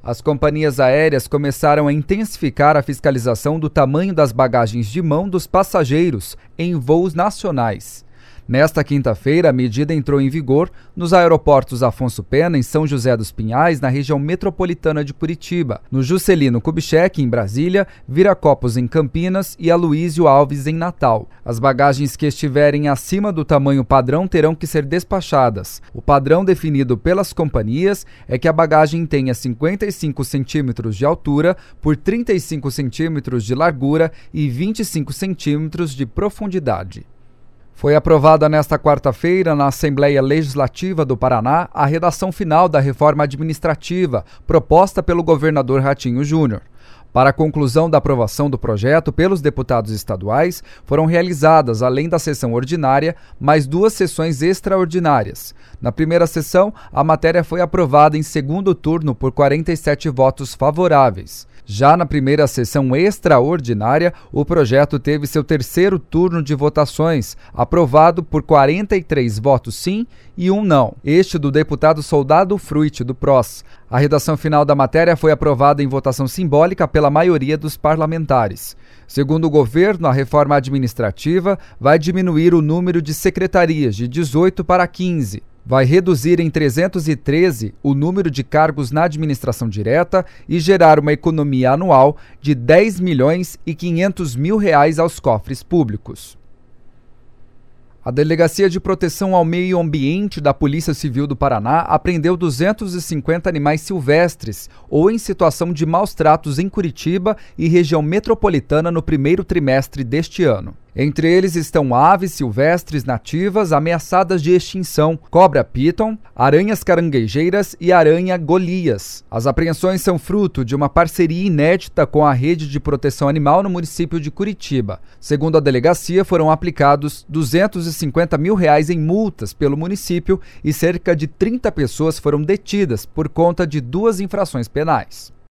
As companhias aéreas começaram a intensificar a fiscalização do tamanho das bagagens de mão dos passageiros em voos nacionais. Nesta quinta-feira, a medida entrou em vigor nos aeroportos Afonso Pena, em São José dos Pinhais, na região metropolitana de Curitiba, no Juscelino Kubitschek, em Brasília, Viracopos, em Campinas e Aloysio Alves, em Natal. As bagagens que estiverem acima do tamanho padrão terão que ser despachadas. O padrão definido pelas companhias é que a bagagem tenha 55 centímetros de altura por 35 centímetros de largura e 25 centímetros de profundidade. Foi aprovada nesta quarta-feira, na Assembleia Legislativa do Paraná, a redação final da reforma administrativa proposta pelo governador Ratinho Júnior. Para a conclusão da aprovação do projeto pelos deputados estaduais, foram realizadas, além da sessão ordinária, mais 2 sessões extraordinárias. Na primeira sessão, a matéria foi aprovada em segundo turno por 47 votos favoráveis. Já na primeira sessão extraordinária, o projeto teve seu terceiro turno de votações, aprovado por 43 votos sim e 1 não, este do deputado Soldado Fruit, do PROS. A redação final da matéria foi aprovada em votação simbólica pela maioria dos parlamentares. Segundo o governo, a reforma administrativa vai diminuir o número de secretarias de 18 para 15. Vai reduzir em 313 o número de cargos na administração direta e gerar uma economia anual de R$10.500.000 aos cofres públicos. A Delegacia de Proteção ao Meio Ambiente da Polícia Civil do Paraná apreendeu 250 animais silvestres ou em situação de maus tratos em Curitiba e região metropolitana no primeiro trimestre deste ano. Entre eles estão aves silvestres nativas ameaçadas de extinção, cobra-piton, aranhas caranguejeiras e aranha Golias. As apreensões são fruto de uma parceria inédita com a Rede de Proteção Animal no município de Curitiba. Segundo a delegacia, foram aplicados R$250 mil em multas pelo município e cerca de 30 pessoas foram detidas por conta de 2 infrações penais.